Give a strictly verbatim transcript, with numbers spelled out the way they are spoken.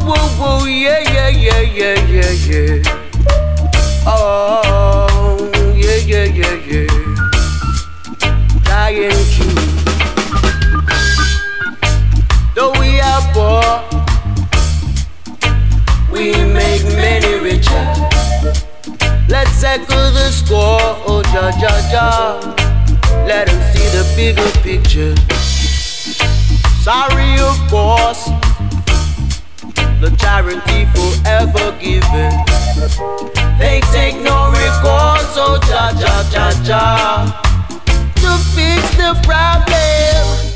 whoa, whoa, yeah, yeah, yeah, yeah, yeah, yeah. Oh, yeah, yeah, yeah, yeah. Dying true. Though we are poor, we make many richer. Let's settle the score, oh ja ja ja. Let them see the bigger picture. Sorry, of course, the charity forever given. They take no recourse, oh ja ja ja ja. To fix the problem,